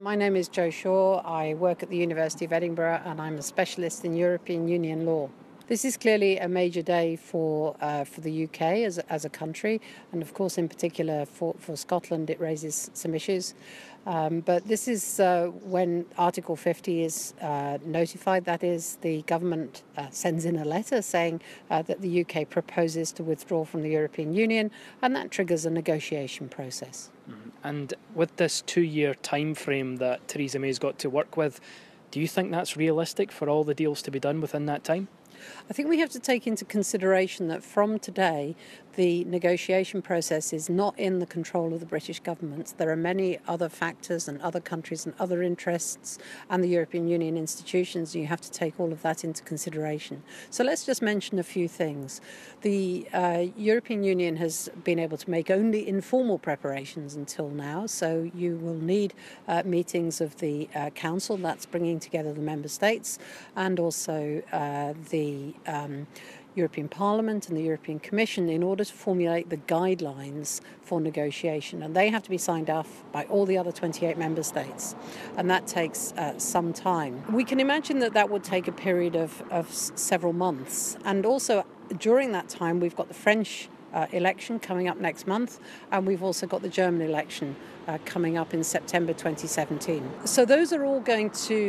My name is Jo Shaw. I work at the University of Edinburgh and I'm a specialist in European Union law. This is clearly a major day for the UK as a country, and of course in particular for Scotland it raises some issues. But this is when Article 50 is notified. That is, the government sends in a letter saying that the UK proposes to withdraw from the European Union, and that triggers a negotiation process. And with this 2-year time frame that Theresa May's got to work with, do you think that's realistic for all the deals to be done within that time? I think we have to take into consideration that from today, the negotiation process is not in the control of the British government. There are many other factors and other countries and other interests and the European Union institutions. You have to take all of that into consideration. So let's just mention a few things. The European Union has been able to make only informal preparations until now. So you will need meetings of the Council, that's bringing together the member states, and also the European Parliament and the European Commission in order to formulate the guidelines for negotiation. And they have to be signed off by all the other 28 member states. And that takes some time. We can imagine that that would take a period of several months. And also during that time, we've got the French election coming up next month, and we've also got the German election coming up in September 2017. So those are all going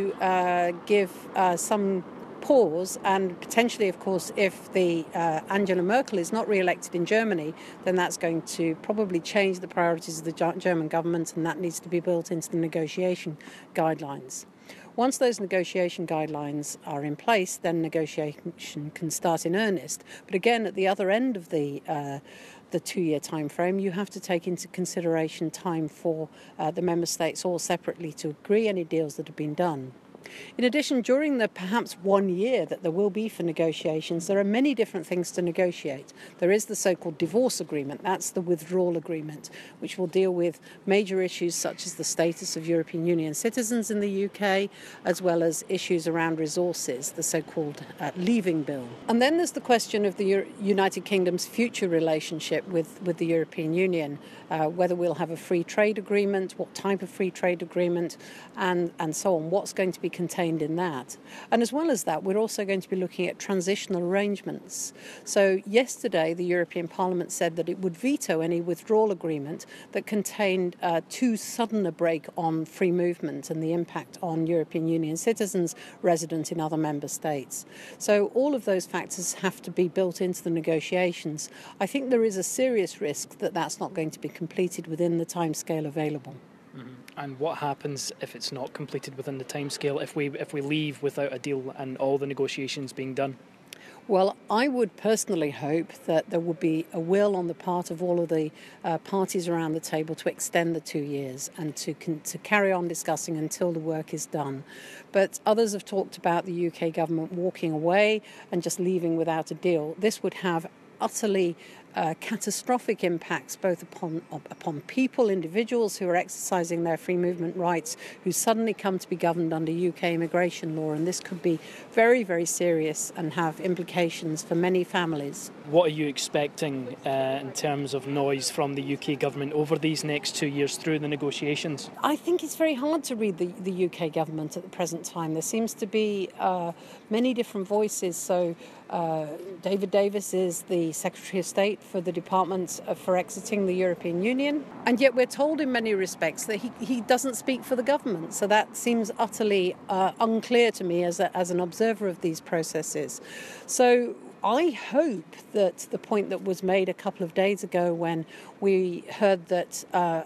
to give some pause, and potentially, of course, if the Angela Merkel is not re-elected in Germany, then that's going to probably change the priorities of the German government, and that needs to be built into the negotiation guidelines. Once those negotiation guidelines are in place, then negotiation can start in earnest. But again, at the other end of the 2-year time frame, you have to take into consideration time for the member states all separately to agree any deals that have been done. In addition, during the perhaps 1 year that there will be for negotiations, there are many different things to negotiate. There is the so-called divorce agreement, that's the withdrawal agreement, which will deal with major issues such as the status of European Union citizens in the UK, as well as issues around resources, the so-called leaving bill. And then there's the question of the United Kingdom's future relationship with the European Union, whether we'll have a free trade agreement, what type of free trade agreement, and so on, what's going to be contained in that. And as well as that, we're also going to be looking at transitional arrangements. So yesterday, the European Parliament said that it would veto any withdrawal agreement that contained too sudden a break on free movement and the impact on European Union citizens resident in other member states. So all of those factors have to be built into the negotiations. I think there is a serious risk that that's not going to be completed within the timescale available. And what happens if it's not completed within the timescale, if we leave without a deal and all the negotiations being done? Well, I would personally hope that there would be a will on the part of all of the parties around the table to extend the 2 years and to carry on discussing until the work is done. But others have talked about the UK government walking away and just leaving without a deal. This would have utterly catastrophic impacts both upon people, individuals who are exercising their free movement rights, who suddenly come to be governed under UK immigration law, and this could be very, very serious and have implications for many families. What are you expecting in terms of noise from the UK government over these next 2 years through the negotiations? I think it's very hard to read the UK government at the present time. There seems to be many different voices. So David Davis is the Secretary of State for the Department for exiting the European Union. And yet we're told in many respects that he doesn't speak for the government. So that seems utterly unclear to me as an observer of these processes. So I hope that the point that was made a couple of days ago when we heard that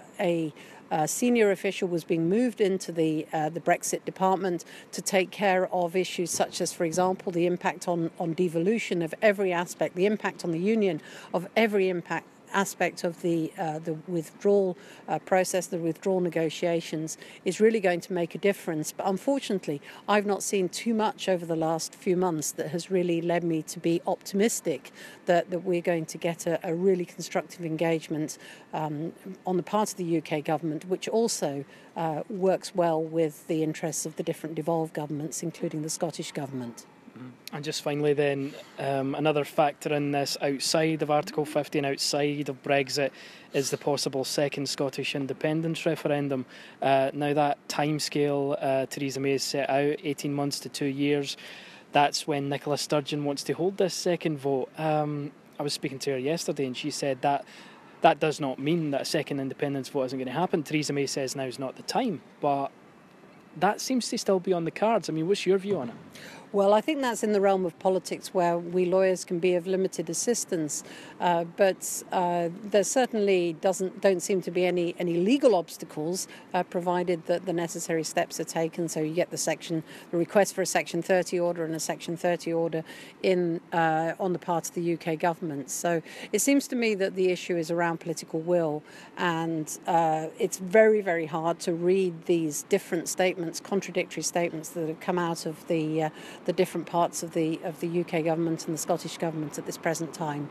a senior official was being moved into the Brexit department to take care of issues such as, for example, the impact on devolution of every aspect, the impact on the union of every aspect of the withdrawal process, the withdrawal negotiations, is really going to make a difference. But unfortunately, I've not seen too much over the last few months that has really led me to be optimistic that we're going to get a really constructive engagement on the part of the UK government, which also works well with the interests of the different devolved governments, including the Scottish government. And just finally then, another factor in this outside of Article 50 and outside of Brexit is the possible second Scottish independence referendum. Now that timescale Theresa May has set out, 18 months to 2 years, that's when Nicola Sturgeon wants to hold this second vote. I was speaking to her yesterday and she said that does not mean that a second independence vote isn't going to happen. Theresa May says now's not the time, but that seems to still be on the cards. I mean, what's your view on it? Well, I think that's in the realm of politics where we lawyers can be of limited assistance, but there certainly don't seem to be any legal obstacles, provided that the necessary steps are taken. So you get the request for a Section 30 order and a Section 30 order on the part of the UK government. So it seems to me that the issue is around political will, and it's very, very hard to read these different statements, contradictory statements that have come out of the different parts of the UK government and the Scottish government at this present time.